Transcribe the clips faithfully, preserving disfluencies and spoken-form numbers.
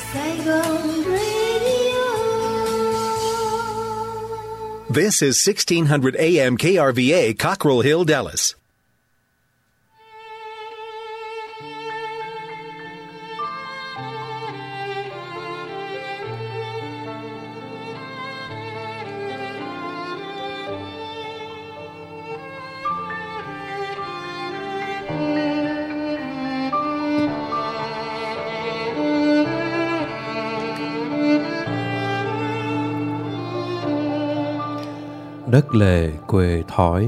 Saigon Radio. This is sixteen hundred A M K R V A, Cockrell Hill, Dallas. Đất lề quê thói.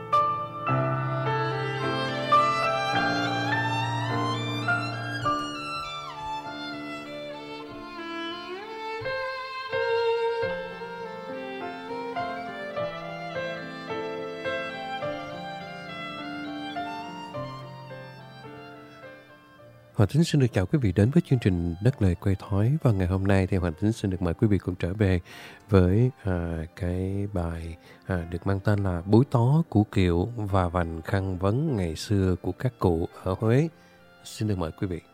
Hoàng Tính xin được chào quý vị đến với chương trình Đất Lề Quê Thói. Và ngày hôm nay thì Hoàng Tính xin được mời quý vị cùng trở về với à, cái bài à, được mang tên là Búi tó củ kiệu và vành khăn vấn ngày xưa của các cụ ở Huế. Xin được mời quý vị.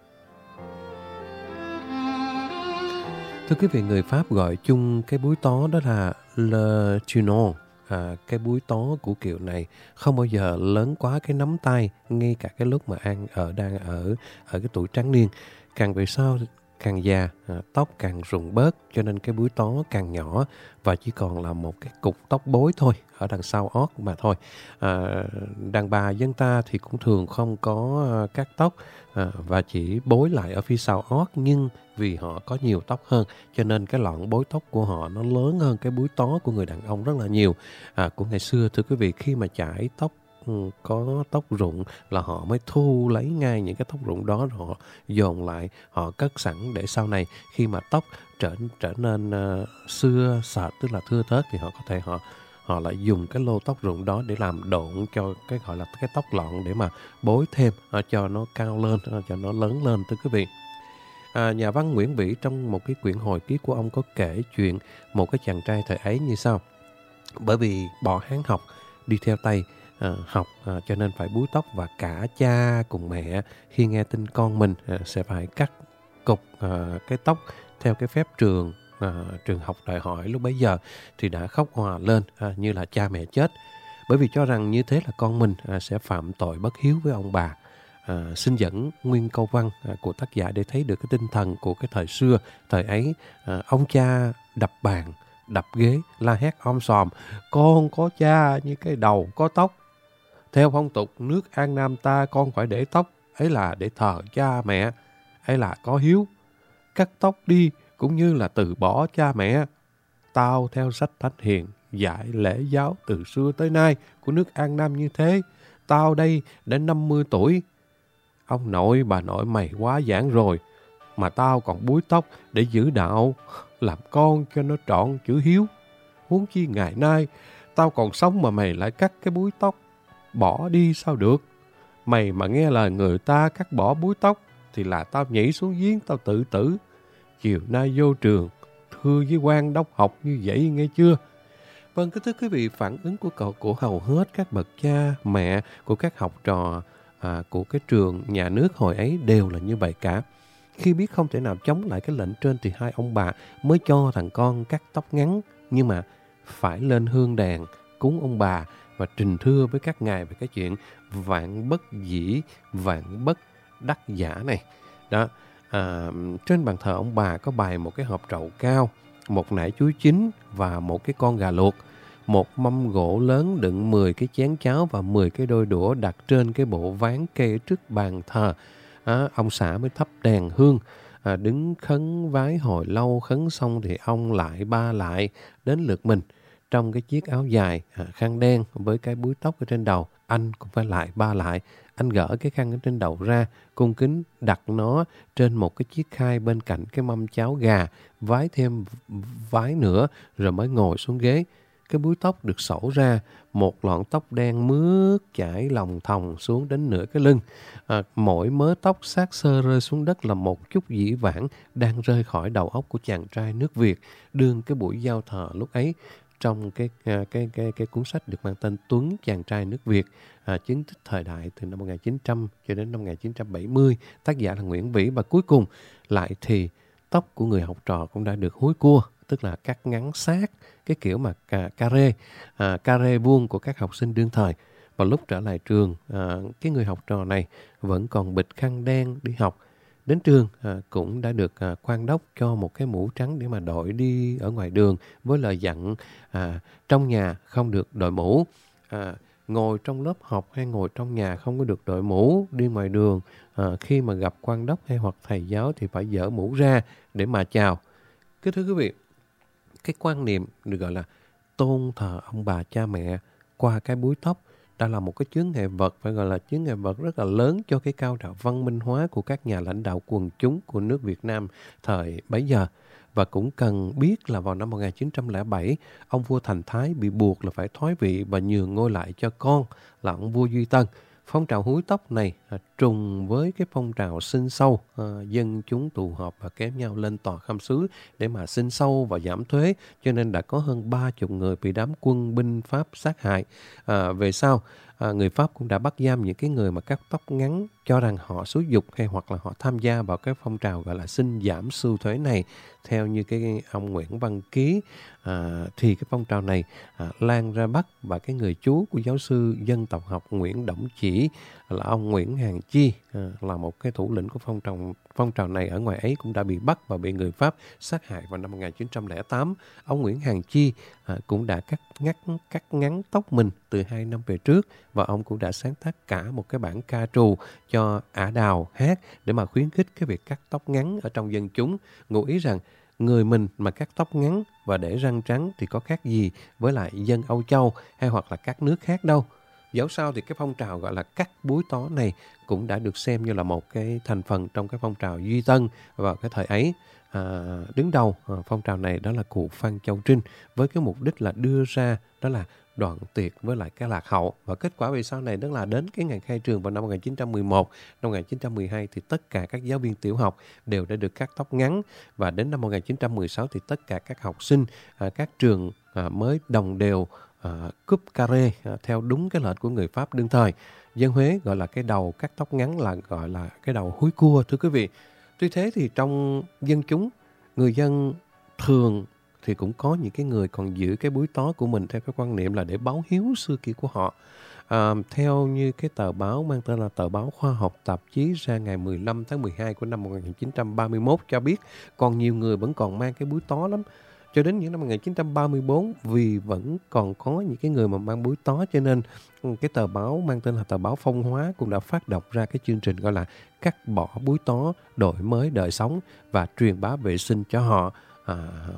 Thưa quý vị, người Pháp gọi chung cái búi tó đó là le tunon. À, cái búi tó củ kiệu này không bao giờ lớn quá cái nắm tay, ngay cả cái lúc mà An ở đang ở ở cái tuổi tráng niên. Càng về sau càng già, à, tóc càng rụng bớt, cho nên cái búi tó càng nhỏ và chỉ còn là một cái cục tóc bối thôi ở đằng sau ót mà thôi. À, đàn bà dân ta thì cũng thường không có uh, cắt tóc à, và chỉ bối lại ở phía sau ót, nhưng vì họ có nhiều tóc hơn cho nên cái lọn bối tóc của họ nó lớn hơn cái búi tó của người đàn ông rất là nhiều. À, của ngày xưa thưa quý vị, khi mà chải tóc có tóc rụng là họ mới thu lấy ngay những cái tóc rụng đó, rồi họ dồn lại, họ cất sẵn để sau này khi mà tóc trở trở nên uh, xưa sệt, tức là thưa thớt, thì họ có thể họ họ lại dùng cái lô tóc rụng đó để làm độn cho cái gọi là cái tóc lọn để mà bối thêm uh, cho nó cao lên, uh, cho nó lớn lên thưa quý vị. À, nhà văn Nguyễn Vĩ trong một cái quyển hồi ký của ông có kể chuyện một cái chàng trai thời ấy như sau. Bởi vì bỏ Hán học đi theo Tây à, học à, cho nên phải búi tóc, và cả cha cùng mẹ khi nghe tin con mình à, sẽ phải cắt cục à, cái tóc theo cái phép trường à, trường học đòi hỏi lúc bấy giờ thì đã khóc òa lên à, như là cha mẹ chết, bởi vì cho rằng như thế là con mình à, sẽ phạm tội bất hiếu với ông bà. À, xin dẫn nguyên câu văn à, của tác giả để thấy được cái tinh thần của cái thời xưa. Thời ấy à, ông cha đập bàn, đập ghế, la hét om sòm: con có cha như cái đầu có tóc. Theo phong tục nước An Nam ta, con phải để tóc, ấy là để thờ cha mẹ, ấy là có hiếu. Cắt tóc đi cũng như là từ bỏ cha mẹ. Tao theo sách Thánh Hiền dạy lễ giáo từ xưa tới nay của nước An Nam như thế. Tao đây đã năm mươi tuổi. Ông nội bà nội mày quá giảng rồi, mà tao còn búi tóc để giữ đạo, làm con cho nó trọn chữ hiếu. Huống chi ngày nay tao còn sống mà mày lại cắt cái búi tóc, bỏ đi sao được. Mày mà nghe lời người ta cắt bỏ búi tóc thì là tao nhảy xuống giếng tao tự tử. Chiều nay vô trường thưa với quan đốc học như vậy nghe chưa? Vâng, kính thưa quý vị, phản ứng của cậu của hầu hết các bậc cha mẹ của các học trò à, của cái trường nhà nước hồi ấy đều là như vậy cả. Khi biết không thể nào chống lại cái lệnh trên thì hai ông bà mới cho thằng con cắt tóc ngắn, nhưng mà phải lên hương đàn cúng ông bà và trình thưa với các ngài về cái chuyện vạn bất dĩ, vạn bất đắc giả này. Đó, à, trên bàn thờ ông bà có bày một cái hộp trậu cao, một nải chuối chín và một cái con gà luộc. Một mâm gỗ lớn đựng mười cái chén cháo và mười cái đôi đũa đặt trên cái bộ ván kê trước bàn thờ. À, ông xã mới thắp đèn hương, à, đứng khấn vái hồi lâu, khấn xong thì ông lại ba lại đến lượt mình. Trong cái chiếc áo dài, à, khăn đen với cái búi tóc ở trên đầu, anh cũng phải lại ba lại. Anh gỡ cái khăn ở trên đầu ra, cung kính đặt nó trên một cái chiếc khay bên cạnh cái mâm cháo gà, vái thêm vái nữa rồi mới ngồi xuống ghế. Cái búi tóc được xổ ra, một lọn tóc đen mướt chảy lòng thòng xuống đến nửa cái lưng. À, mỗi mớ tóc xác xơ rơi xuống đất là một chút dĩ vãng đang rơi khỏi đầu óc của chàng trai nước Việt đương cái buổi giao thờ lúc ấy. Trong cái cái cái cái, cái cuốn sách được mang tên Tuấn chàng trai nước Việt, à, chứng tích thời đại từ năm một nghìn chín trăm cho đến năm một nghìn chín trăm bảy mươi, tác giả là Nguyễn Vĩ. Và cuối cùng lại thì tóc của người học trò cũng đã được húi cua, tức là cắt ngắn sát cái kiểu mà cà, cà rê, à, cà rê vuông của các học sinh đương thời. Và lúc trở lại trường, à, cái người học trò này vẫn còn bịt khăn đen đi học. Đến trường à, cũng đã được à, quan đốc cho một cái mũ trắng để mà đội đi ở ngoài đường, với lời dặn à, trong nhà không được đội mũ. À, ngồi trong lớp học hay ngồi trong nhà không có được đội mũ, đi ngoài đường à, khi mà gặp quan đốc hay hoặc thầy giáo thì phải dỡ mũ ra để mà chào. Cái thưa quý vị, cái quan niệm được gọi là tôn thờ ông bà cha mẹ qua cái búi tóc đã là một cái chướng ngại vật, phải gọi là chướng ngại vật rất là lớn cho cái cao trào văn minh hóa của các nhà lãnh đạo quần chúng của nước Việt Nam thời bấy giờ. Và cũng cần biết là vào năm một nghìn chín trăm lẻ bảy, ông vua Thành Thái bị buộc là phải thoái vị và nhường ngôi lại cho con là ông vua Duy Tân. Phong trào húi tóc này à, trùng với cái phong trào sinh sâu, à, dân chúng tụ họp và kéo nhau lên tòa khâm sứ để mà sinh sâu và giảm thuế, cho nên đã có hơn ba chục người bị đám quân binh Pháp sát hại. À, về sau, à, người Pháp cũng đã bắt giam những cái người mà cắt tóc ngắn, cho rằng họ xúi dục hay hoặc là họ tham gia vào cái phong trào gọi là xin giảm sưu thuế này. Theo như cái ông Nguyễn Văn Ký, à, thì cái phong trào này à, lan ra Bắc, và cái người chú của giáo sư dân tộc học Nguyễn Đổng Chỉ là ông Nguyễn Hàn Chi, à, là một cái thủ lĩnh của phong trào phong trào này ở ngoài ấy, cũng đã bị bắt và bị người Pháp sát hại vào năm một nghìn chín trăm lẻ tám. Ông Nguyễn Hàn Chi à, cũng đã cắt ngắt cắt ngắn tóc mình từ hai năm về trước, và ông cũng đã sáng tác cả một cái bản ca trù cho ả đào hát để mà khuyến khích cái việc cắt tóc ngắn ở trong dân chúng, ngụ ý rằng người mình mà cắt tóc ngắn và để răng trắng thì có khác gì với lại dân Âu Châu hay hoặc là các nước khác đâu. Dẫu sao thì cái phong trào gọi là cắt búi tó này cũng đã được xem như là một cái thành phần trong cái phong trào Duy Tân vào cái thời ấy. À, đứng đầu à, phong trào này đó là cụ Phan Châu Trinh, với cái mục đích là đưa ra đó là đoạn tuyệt với lại cái lạc hậu. Và kết quả về sau này đó là đến cái ngày khai trường vào năm một nghìn chín trăm mười một, năm một nghìn chín trăm mười hai thì tất cả các giáo viên tiểu học đều đã được cắt tóc ngắn, và đến năm một nghìn chín trăm mười sáu thì tất cả các học sinh à, các trường à, mới đồng đều à, cúp cà rê à, theo đúng cái lệnh của người Pháp đương thời. Dân Huế gọi là cái đầu cắt tóc ngắn là gọi là cái đầu húi cua, thưa quý vị. Tuy thế thì trong dân chúng, người dân thường thì cũng có những cái người còn giữ cái búi tó của mình theo cái quan niệm là để báo hiếu xưa kia của họ. À, theo như cái tờ báo mang tên là tờ báo Khoa học Tạp chí ra ngày mười lăm tháng mười hai của năm một nghìn chín trăm ba mươi mốt cho biết còn nhiều người vẫn còn mang cái búi tó lắm. Cho đến những năm một nghìn chín trăm ba mươi tư, vì vẫn còn có những cái người mà mang búi tó, cho nên cái tờ báo mang tên là tờ báo Phong Hóa cũng đã phát động ra cái chương trình gọi là cắt bỏ búi tó, đổi mới đời sống và truyền bá vệ sinh cho họ. À,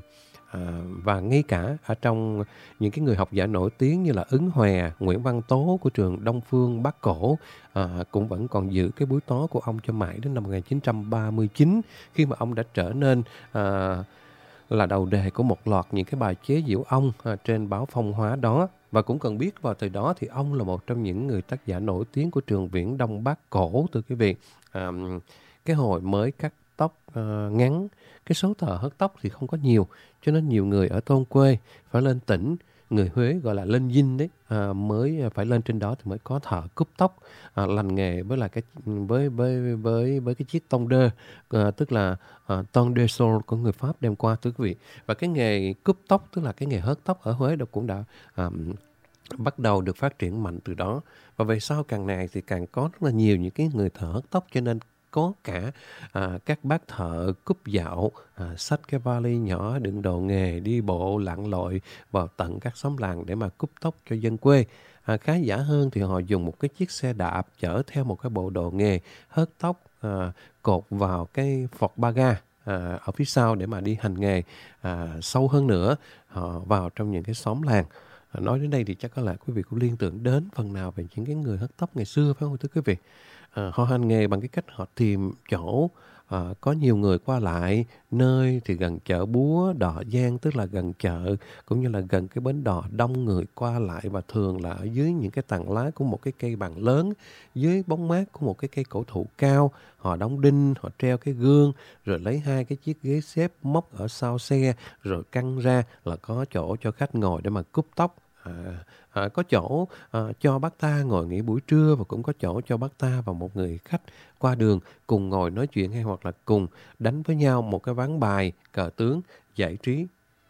à, và ngay cả ở trong những cái người học giả nổi tiếng như là Ứng Hòe, Nguyễn Văn Tố của trường Đông Phương Bắc Cổ à, cũng vẫn còn giữ cái búi tó của ông cho mãi đến năm một nghìn chín trăm ba mươi chín, khi mà ông đã trở nên à, là đầu đề của một loạt những cái bài chế giễu ông à, trên báo Phong Hóa đó. Và cũng cần biết vào thời đó thì ông là một trong những người tác giả nổi tiếng của trường Viễn Đông Bắc Cổ, từ cái việc à, cái hồi mới cắt tóc à, ngắn, cái số thợ hớt tóc thì không có nhiều, cho nên nhiều người ở thôn quê phải lên tỉnh, người Huế gọi là lên dinh đấy, à, mới phải lên trên đó thì mới có thợ cúp tóc à, lành nghề với là cái với với với với cái chiếc tông đơ, à, tức là à, tông đơ sol của người Pháp đem qua, thưa quý vị. Và cái nghề cúp tóc, tức là cái nghề hớt tóc ở Huế đó cũng đã à, bắt đầu được phát triển mạnh từ đó. Và về sau càng ngày thì càng có rất là nhiều những cái người thợ hớt tóc, cho nên có cả à, các bác thợ cúp dạo à, xách cái vali nhỏ đựng đồ nghề đi bộ lặn lội vào tận các xóm làng để mà cúp tóc cho dân quê. À, khá giả hơn thì họ dùng một cái chiếc xe đạp chở theo một cái bộ đồ nghề hớt tóc à, cột vào cái phọt ba ga à, ở phía sau để mà đi hành nghề. À, sâu hơn nữa họ vào trong những cái xóm làng. À, nói đến đây thì chắc có lẽ quý vị cũng liên tưởng đến phần nào về những cái người hớt tóc ngày xưa, phải không thưa quý vị? À, họ hành nghề bằng cái cách họ tìm chỗ à, có nhiều người qua lại, nơi thì gần chợ búa, đò giang, tức là gần chợ, cũng như là gần cái bến đò đông người qua lại, và thường là ở dưới những cái tàn lá của một cái cây bằng lớn, dưới bóng mát của một cái cây cổ thụ cao. Họ đóng đinh, họ treo cái gương, rồi lấy hai cái chiếc ghế xếp móc ở sau xe, rồi căng ra là có chỗ cho khách ngồi để mà cúp tóc. À, à, có chỗ à, cho bác ta ngồi nghỉ buổi trưa, và cũng có chỗ cho bác ta và một người khách qua đường cùng ngồi nói chuyện hay hoặc là cùng đánh với nhau một cái ván bài, cờ tướng, giải trí.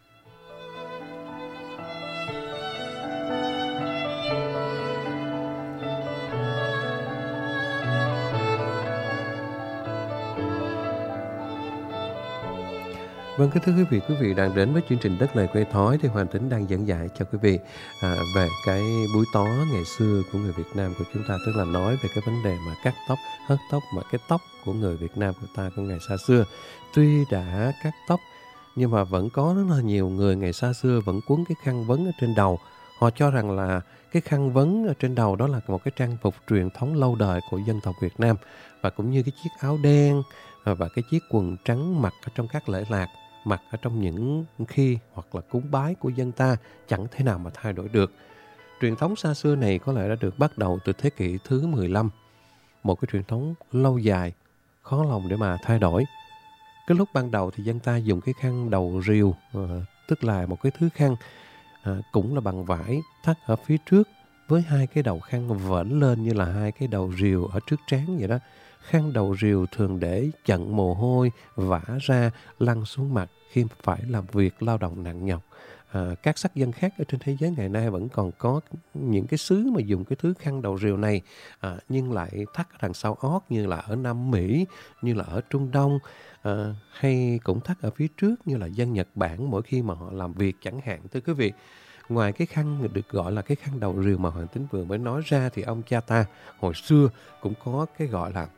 Vâng, kính thưa quý vị, quý vị đang đến với chương trình Đất Lời Quê Thói thì Hoàng Tính đang dẫn dạy cho quý vị à, về cái búi tó ngày xưa của người Việt Nam của chúng ta, tức là nói về cái vấn đề mà cắt tóc, hớt tóc, mà cái tóc của người Việt Nam của ta của ngày xa xưa. Tuy đã cắt tóc nhưng mà vẫn có rất là nhiều người ngày xa xưa vẫn quấn cái khăn vấn ở trên đầu. Họ cho rằng là cái khăn vấn ở trên đầu đó là một cái trang phục truyền thống lâu đời của dân tộc Việt Nam, và cũng như cái chiếc áo đen và cái chiếc quần trắng mặc ở trong các lễ lạc, mặc ở trong những khi hoặc là cúng bái của dân ta chẳng thể nào mà thay đổi được. Truyền thống xa xưa này có lẽ đã được bắt đầu từ thế kỷ thứ mười lăm, một cái truyền thống lâu dài, khó lòng để mà thay đổi. Cái lúc ban đầu thì dân ta dùng cái khăn đầu rìu, à, tức là một cái thứ khăn à, cũng là bằng vải thắt ở phía trước với hai cái đầu khăn vểnh lên như là hai cái đầu rìu ở trước trán vậy đó. Khăn đầu rìu thường để chặn mồ hôi vã ra lăn xuống mặt khi phải làm việc lao động nặng nhọc. À, các sắc dân khác ở trên thế giới ngày nay vẫn còn có những cái xứ mà dùng cái thứ khăn đầu rìu này, à, nhưng lại thắt ở đằng sau ót, như là ở Nam Mỹ, như là ở Trung Đông, à, hay cũng thắt ở phía trước như là dân Nhật Bản mỗi khi mà họ làm việc chẳng hạn. Thưa quý vị, ngoài cái khăn được gọi là cái khăn đầu rìu mà Hoàng Tính vừa mới nói ra thì ông cha ta hồi xưa cũng có cái gọi là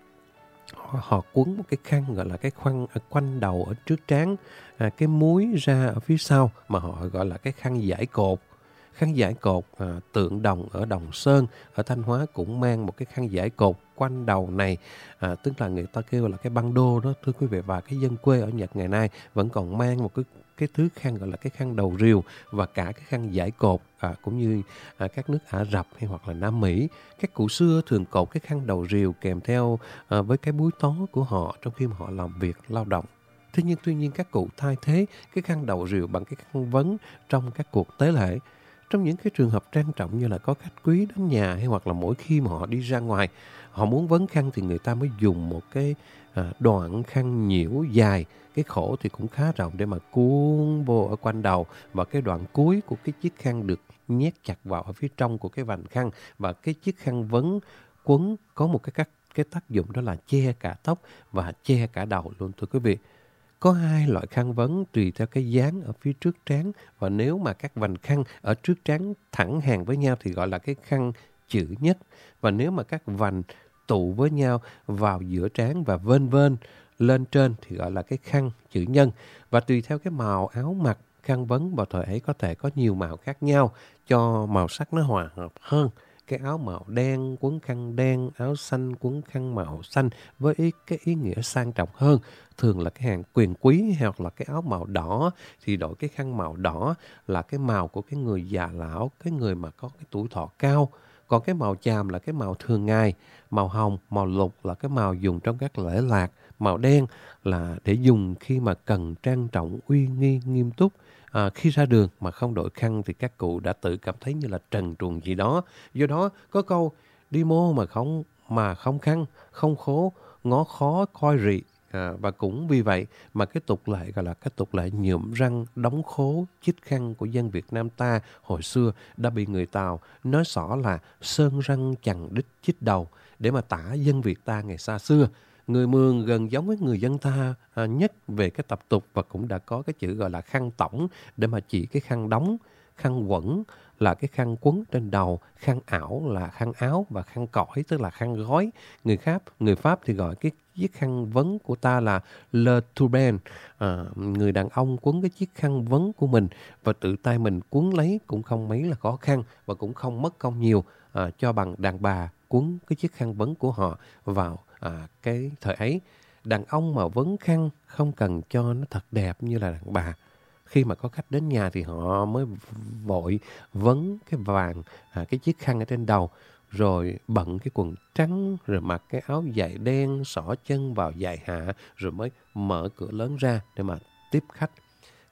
họ, họ quấn một cái khăn gọi là cái khăn ở quanh đầu ở trước trán, à, cái múi ra ở phía sau mà họ gọi là cái khăn giải cột. Khăn giải cột à, tượng đồng ở Đồng Sơn, ở Thanh Hóa cũng mang một cái khăn giải cột quanh đầu này, à, tức là người ta kêu là cái băng đô đó thưa quý vị. Và cái dân quê ở Nhật ngày nay vẫn còn mang một cái cái thứ khăn gọi là cái khăn đầu rìu và cả cái khăn giải cột, à, cũng như à, các nước Ả Rập hay hoặc là Nam Mỹ. Các cụ xưa thường cột cái khăn đầu rìu kèm theo à, với cái búi tó của họ trong khi mà họ làm việc lao động. Thế nhưng tuy nhiên các cụ thay thế cái khăn đầu rìu bằng cái khăn vấn trong các cuộc tế lễ. Trong những cái trường hợp trang trọng như là có khách quý đến nhà hay hoặc là mỗi khi mà họ đi ra ngoài, họ muốn vấn khăn thì người ta mới dùng một cái à, đoạn khăn nhiễu dài, cái khổ thì cũng khá rộng để mà cuốn vô ở quanh đầu, và cái đoạn cuối của cái chiếc khăn được nhét chặt vào ở phía trong của cái vành khăn, và cái chiếc khăn vấn quấn có một cái cách cái tác dụng đó là che cả tóc và che cả đầu luôn thưa quý vị. Có hai loại khăn vấn tùy theo cái dáng ở phía trước trán, và nếu mà các vành khăn ở trước trán thẳng hàng với nhau thì gọi là cái khăn chữ nhất, và nếu mà các vành tụ với nhau vào giữa trán và vên vên lên trên thì gọi là cái khăn chữ nhân. Và tùy theo cái màu áo mặc, khăn vấn vào thời ấy có thể có nhiều màu khác nhau cho màu sắc nó hòa hợp hơn. Cái áo màu đen quấn khăn đen, áo xanh quấn khăn màu xanh với ý, cái ý nghĩa sang trọng hơn. Thường là cái hàng quyền quý, hoặc là cái áo màu đỏ thì đội cái khăn màu đỏ là cái màu của cái người già lão, cái người mà có cái tuổi thọ cao. Còn cái màu chàm là cái màu thường ngày, màu hồng, màu lục là cái màu dùng trong các lễ lạc, màu đen là để dùng khi mà cần trang trọng, uy nghi, nghiêm túc. À, khi ra đường mà không đội khăn thì các cụ đã tự cảm thấy như là trần truồng gì đó. Do đó có câu đi mô mà không mà không khăn, không khố, ngó khó coi rị. À, và cũng vì vậy mà cái tục lệ gọi là cái tục lệ nhuộm răng, đóng khố, chích khăn của dân Việt Nam ta hồi xưa đã bị người Tàu nói xỏ là sơn răng chằng đích chích đầu, để mà tả dân Việt ta ngày xa xưa. Người Mường gần giống với người dân ta à, nhất về cái tập tục, và cũng đã có cái chữ gọi là khăn tổng để mà chỉ cái khăn đóng. Khăn quẩn là cái khăn quấn trên đầu, khăn ảo là khăn áo, và khăn cõi tức là khăn gói. Người Pháp, người Pháp thì gọi cái chiếc khăn vấn của ta là le turban. À, người đàn ông quấn cái chiếc khăn vấn của mình và tự tay mình quấn lấy cũng không mấy là khó khăn và cũng không mất công nhiều à, cho bằng đàn bà quấn cái chiếc khăn vấn của họ vào à, cái thời ấy. Đàn ông mà vấn khăn không cần cho nó thật đẹp như là đàn bà. Khi mà có khách đến nhà thì họ mới vội vấn cái vàng, à, cái chiếc khăn ở trên đầu, rồi bận cái quần trắng, rồi mặc cái áo dài đen, xỏ chân vào dài hạ, rồi mới mở cửa lớn ra để mà tiếp khách.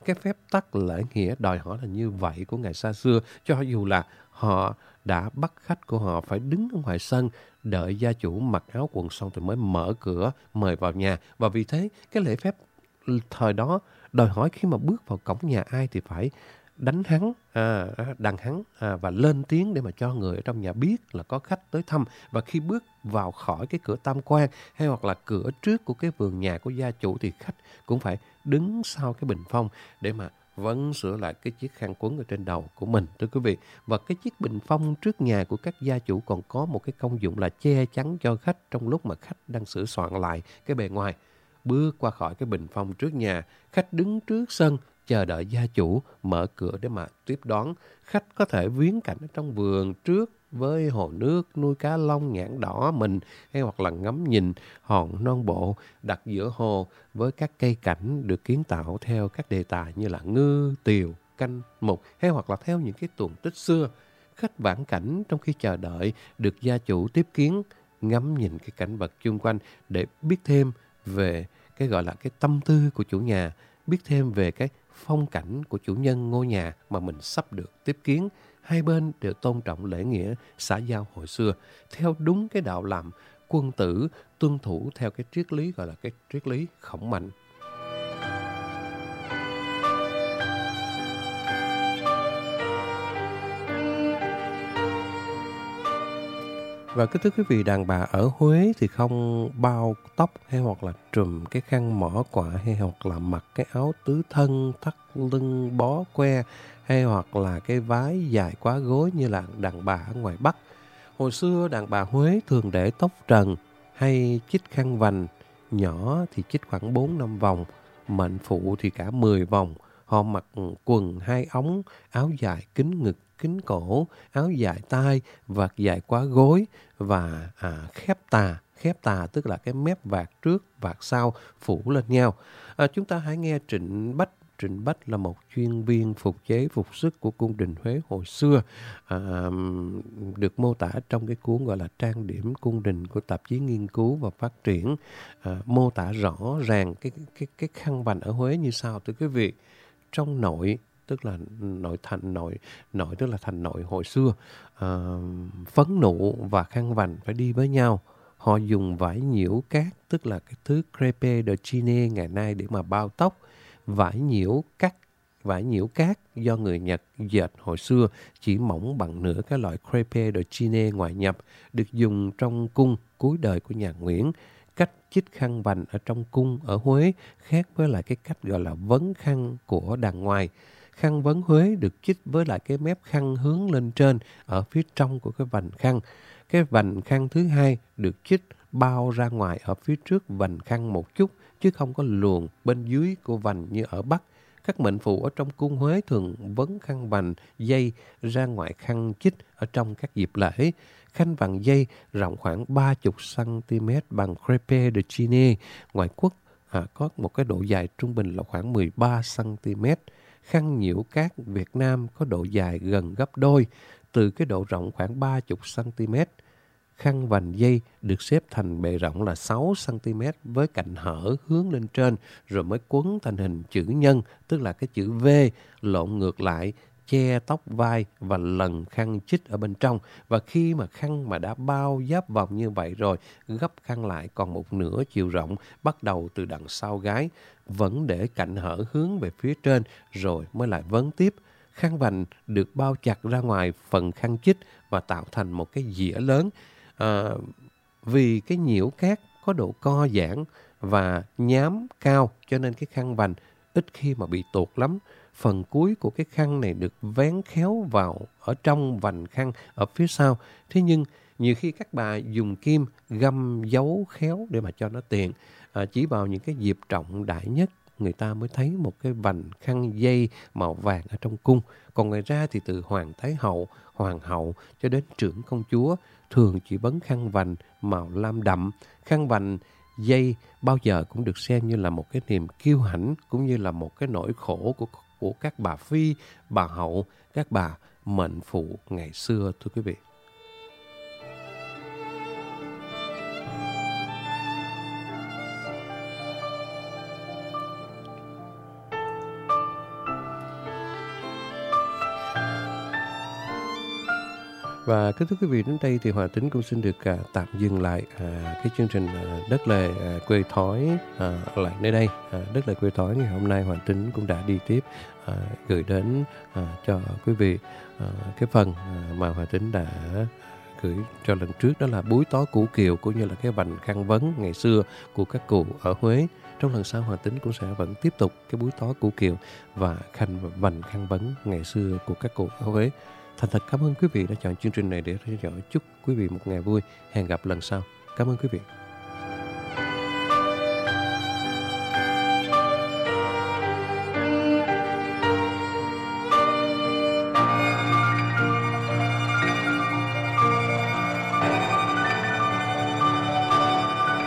cái phép tắc lễ nghĩa đòi hỏi là như vậy của ngày xa xưa, cho dù là họ đã bắt khách của họ phải đứng ở ngoài sân đợi gia chủ mặc áo quần xong thì mới mở cửa mời vào nhà. Và vì thế cái lễ phép thời đó đòi hỏi khi mà bước vào cổng nhà ai thì phải đánh hắn, à, đàn hắn à, và lên tiếng để mà cho người ở trong nhà biết là có khách tới thăm. Và khi bước vào khỏi cái cửa tam quan hay hoặc là cửa trước của cái vườn nhà của gia chủ thì khách cũng phải đứng sau cái bình phong để mà vấn sửa lại cái chiếc khăn quấn ở trên đầu của mình, thưa quý vị. Và cái chiếc bình phong trước nhà của các gia chủ còn có một cái công dụng là che chắn cho khách trong lúc mà khách đang sửa soạn lại cái bề ngoài. Bước qua khỏi cái bình phong trước nhà, khách đứng trước sân chờ đợi gia chủ mở cửa để mà tiếp đón. Khách có thể viếng cảnh ở trong vườn trước với hồ nước nuôi cá lông nhãn đỏ mình, hay hoặc là ngắm nhìn hòn non bộ đặt giữa hồ với các cây cảnh được kiến tạo theo các đề tài như là ngư, tiều, canh, mục, hay hoặc là theo những cái tuồng tích xưa. Khách vãn cảnh trong khi chờ đợi được gia chủ tiếp kiến, ngắm nhìn cái cảnh vật chung quanh để biết thêm về cái gọi là cái tâm tư của chủ nhà, biết thêm về cái phong cảnh của chủ nhân ngôi nhà mà mình sắp được tiếp kiến. Hai bên đều tôn trọng lễ nghĩa xã giao hồi xưa theo đúng cái đạo làm quân tử, tuân thủ theo cái triết lý gọi là cái triết lý khổng mạnh. Và cái thưa quý vị, đàn bà ở Huế thì không bao tóc hay hoặc là trùm cái khăn mỏ quạ hay hoặc là mặc cái áo tứ thân, thắt lưng bó que hay hoặc là cái váy dài quá gối như là đàn bà ở ngoài Bắc. Hồi xưa đàn bà Huế thường để tóc trần hay chích khăn vành, nhỏ thì chích khoảng bốn năm vòng, mệnh phụ thì cả mười vòng. Họ mặc quần hai ống, áo dài kín ngực, kín cổ, áo dài tay, vạt dài quá gối và à, khép tà. Khép tà tức là cái mép vạt trước, vạt sau phủ lên nhau. À, chúng ta hãy nghe Trịnh Bách. Trịnh Bách là một chuyên viên phục chế phục sức của cung đình Huế hồi xưa, à, được mô tả trong cái cuốn gọi là Trang điểm cung đình của tạp chí Nghiên cứu và Phát triển, à, mô tả rõ ràng cái, cái, cái khăn vành ở Huế như sau thưa quý vị. Trong nội, tức là nội thành nội, nội tức là thành nội hồi xưa, à, phấn nụ và khăn vành phải đi với nhau. Họ dùng vải nhiễu cát, tức là cái thứ crêpe de Chine ngày nay để mà bao tóc. Vải nhiễu cắt, vải nhiễu cát do người Nhật dệt hồi xưa chỉ mỏng bằng nửa cái loại crêpe de Chine ngoại nhập, được dùng trong cung cuối đời của nhà Nguyễn. Cách chích khăn vành ở trong cung ở Huế khác với lại cái cách gọi là vấn khăn của đàng ngoài. Khăn vấn Huế được chích với lại cái mép khăn hướng lên trên ở phía trong của cái vành khăn. Cái vành khăn thứ hai được chích bao ra ngoài ở phía trước vành khăn một chút, chứ không có luồn bên dưới của vành như ở Bắc. Các mệnh phụ ở trong cung Huế thường vấn khăn vành dây ra ngoài khăn chích ở trong các dịp lễ. Khăn vành dây rộng khoảng ba mươi xăng ti mét bằng crêpe de Chine. Ngoại quốc à, có một cái độ dài trung bình là khoảng mười ba xăng ti mét. Khăn nhiễu cát Việt Nam có độ dài gần gấp đôi, từ cái độ rộng khoảng ba mươi xăng ti mét. Khăn vành dây được xếp thành bề rộng là sáu xăng ti mét với cạnh hở hướng lên trên, rồi mới quấn thành hình chữ nhân, tức là cái chữ V lộn ngược lại, che tóc vai và lần khăn chích ở bên trong. Và khi mà khăn mà đã bao giáp vòng như vậy rồi, gấp khăn lại còn một nửa chiều rộng, bắt đầu từ đằng sau gái, vẫn để cạnh hở hướng về phía trên, rồi mới lại vấn tiếp. Khăn vành được bao chặt ra ngoài phần khăn chích và tạo thành một cái dĩa lớn. À, vì cái nhiễu cát có độ co giãn và nhám cao cho nên cái khăn vành ít khi mà bị tuột lắm. Phần cuối của cái khăn này được vén khéo vào ở trong vành khăn ở phía sau. Thế nhưng nhiều khi các bà dùng kim găm dấu khéo để mà cho nó tiện. À, chỉ vào những cái dịp trọng đại nhất người ta mới thấy một cái vành khăn dây màu vàng ở trong cung. Còn ngoài ra thì từ Hoàng Thái Hậu, Hoàng Hậu cho đến trưởng công chúa thường chỉ vấn khăn vành màu lam đậm. Khăn vành dây bao giờ cũng được xem như là một cái niềm kiêu hãnh, cũng như là một cái nỗi khổ của, của các bà phi, bà hậu, các bà mệnh phụ ngày xưa thưa quý vị. Và kính thưa quý vị, đến đây thì Hòa Tính cũng xin được à, tạm dừng lại à, cái chương trình à, Đất Lề à, Quê Thói à, lại nơi đây. À, Đất Lề Quê Thói ngày hôm nay Hòa Tính cũng đã đi tiếp à, gửi đến à, cho quý vị à, cái phần à, mà Hòa Tính đã gửi cho lần trước, đó là búi tó củ kiệu cũng như là cái vành khăn vấn ngày xưa của các cụ ở Huế. Trong lần sau Hòa Tính cũng sẽ vẫn tiếp tục cái búi tó củ kiệu và khăn vành khăn vấn ngày xưa của các cụ ở Huế. Thành thật cảm ơn quý vị đã chọn chương trình này để theo dõi. Chúc quý vị một ngày vui. Hẹn gặp lần sau. Cảm ơn quý vị.